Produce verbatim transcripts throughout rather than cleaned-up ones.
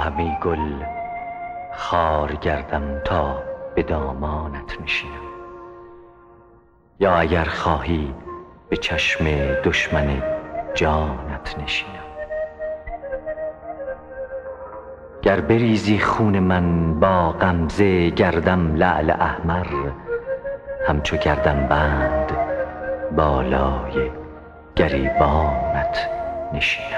خواهم ای گل خار گردم تا به دامانت نشینم، یا اگر خواهی به چشم دشمن جانت نشینم. گر بریزی خون من با غمزه گردم لعل احمر، همچو گردن بند بالای گریبانت نشینم.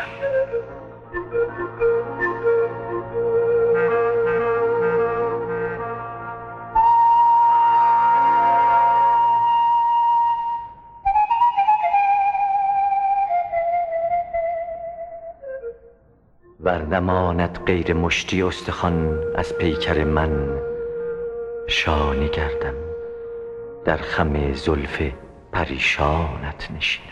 ور نماند غیر مشتی استخوان از پیکر من، شانه گردم در خم زلف پریشانت نشینم.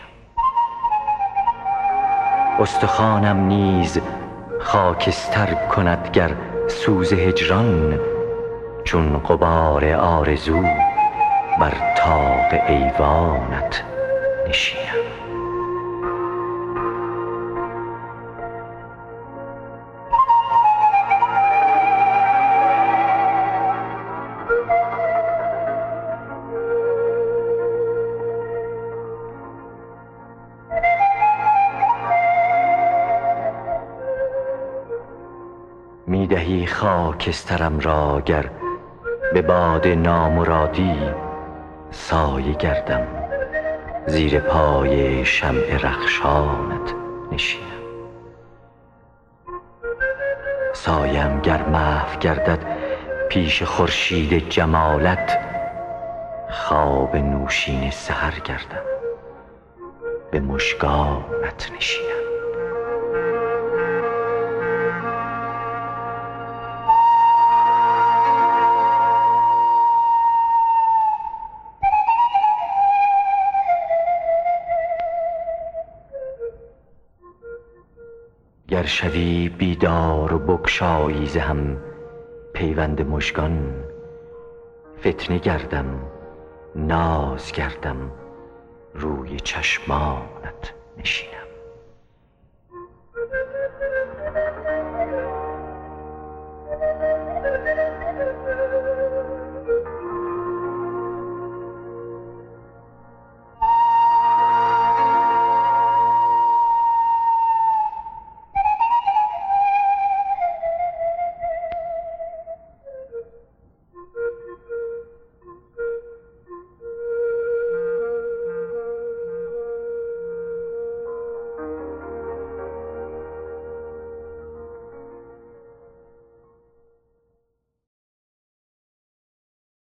استخوانم نیز خاکستر کند گر سوز هجران، چون غبار آرزو بر طاق ایوانت نشینم. می دهی خاکسترم را گر به باد نامرادی، سایه گردم زیر پای شمع رخشانت نشینم. سایه‌ام گر محو گردد پیش خورشید جمالت، خواب نوشین سحر گردم به مژگانت نشینم. گر شوی بیدار و بگشایی ز هم پیوند مژگان، فتنه گردم ناز گردم روی چشمانت نشینم.